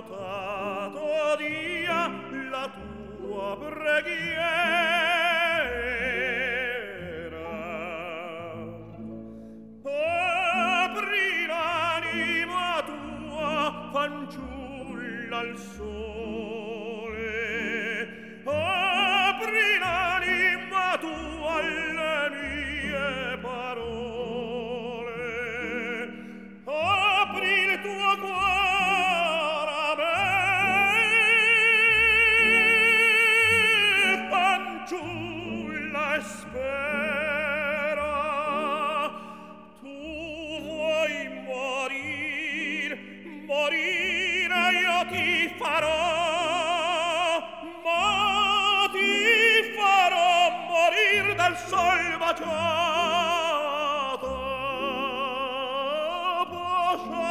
dotato dia la tua preghiera. Apri l'anima tua, fanciulla al sole, apri l'anima tua alle mie parole, apri il tuo cuore a me, fanciulla, e spera. Tu vuoi morire io ti farò, ma ti farò morir dal sol baciato. Baciato